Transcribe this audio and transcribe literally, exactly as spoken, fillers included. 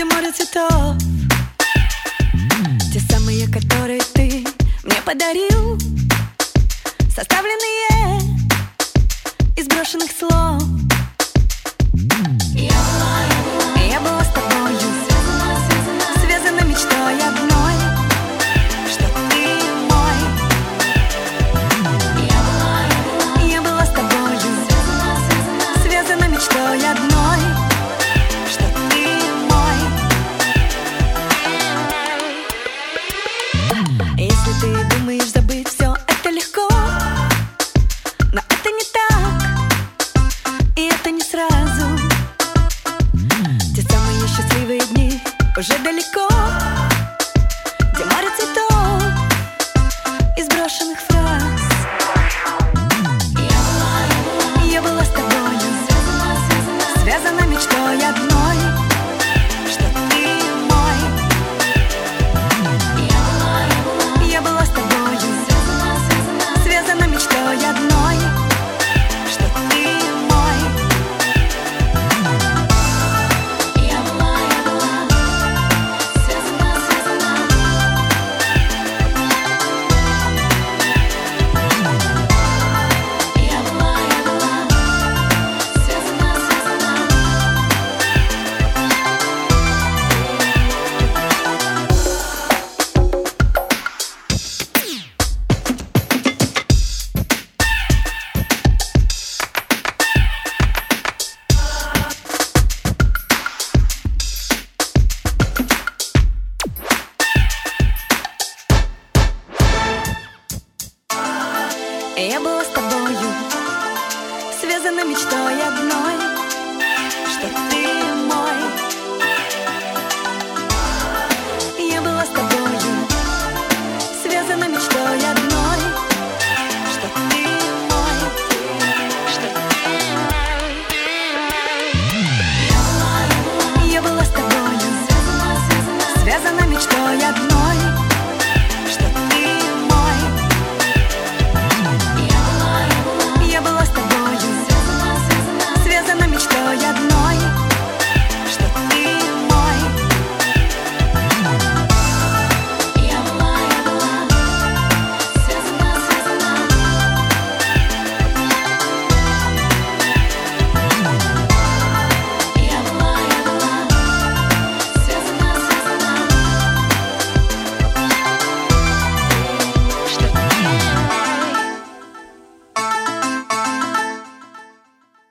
где море цветов, те самые, которые ты мне подарил, составленные из брошенных слов. Я была, я была, я была с тобою, связана, связана, связана мечтой одной, что ты мой. Я была, я была, я была с тобою, связана, связана, связана мечтой одной, что ты мой. Если ты думаешь забыть все, это легко, но это не так, и это не сразу. Те самые счастливые дни уже далеко, где море цветов из брошенных фраз. Я была, я была, я была с тобою, связана, связана, связана мечтой одной, что ты мой. Я была, я была, я была с тобою, связана, связана, связана мечтой одной, что ты мой. Я была, я была, связана, связана. Я была, я была, связана, связана. Я была